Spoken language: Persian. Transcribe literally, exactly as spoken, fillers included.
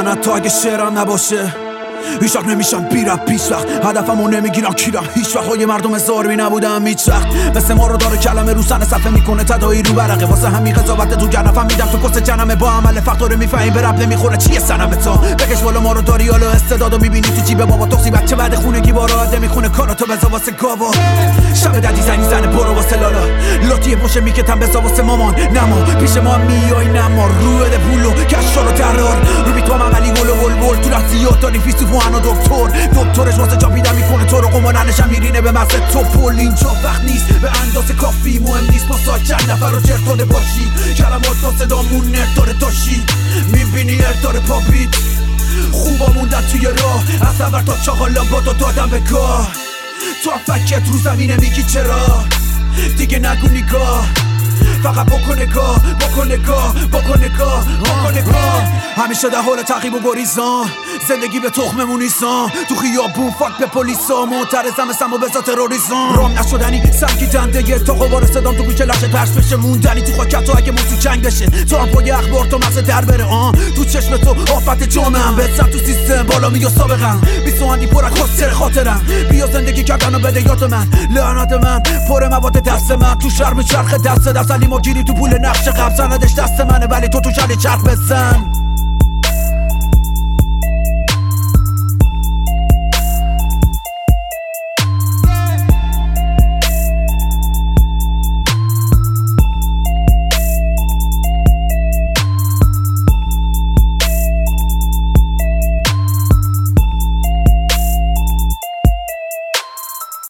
من حتی اگه شعرم نباشه هیچ وقت نمیشم بیرم پیش وقت هدفمو نمیگیرم کیرم هیچ وقت های مردم زاربی نبودم هیچ وقت مثل ما رو داره کلمه رو سن صفحه میکنه تدایی رو برقه واسه همین قضاوت تو گرنفم میدم تو کس جنمه با عمل فقط داره میفهمی به رب نمیخوره چیه سنم تا بکش بالا ما رو داری حالا استعدادو میبینی تو جیب بابا توسی بچه بعد خونگی بارا عده میخونه کاراتو بزا واسه گاوا شب ددی زنی زنه برو واسه لالا لطیه پوشه میکتم بزا واسه مامان نما پیش ما میای نما روی ده پولو کشا رو درار رو بی تو عملی گل و گل تو لحظیات داری فیستو فوانو دکتر دکترش واسه جا پیدا میکنه تو رو قماننشم میرینه به مزه تو پل اینجا وقت نیست به اندازه کافی مهم نیست با ساعت چند نفر رو چرتانه باشی کلمات تا صدامون نرداره داشی میبینی ارداره پاپیت خوبا موندن توی راه از اول تا چاقالا با تو دادم به گاه تو هم فکت رو زمینه میگی چرا دیگه نگو نگاه فقط بکن نگاه بکن نگاه بکن نگاه بکن نگاه همیشه در حال تعقیب و گریزان زندگی به تخممون نیستان تو خیابون فاک به پلیسا معترضم اسم و بزا تروریسان رام نشدنی سرکی دنده یه تا قبار صدام تو گوشه لحظه پرس بشه موندنی تو خاکت تو اگه موتو جنگ بشه تو هم پای اخبار تو مغز در بره آن تو چشم تو آفت جامعم بزن تو سیستم بالا میگه سابقم بیسوهندی پر از خسر خاطرم بیا زندگی کردن و بده یاد من لعنت من پر مواد دست من تو شرم چرخ دست در سلیم و گیری تو پول نقش قبل سندش دست منه ولی تو تو شل چرخ بزن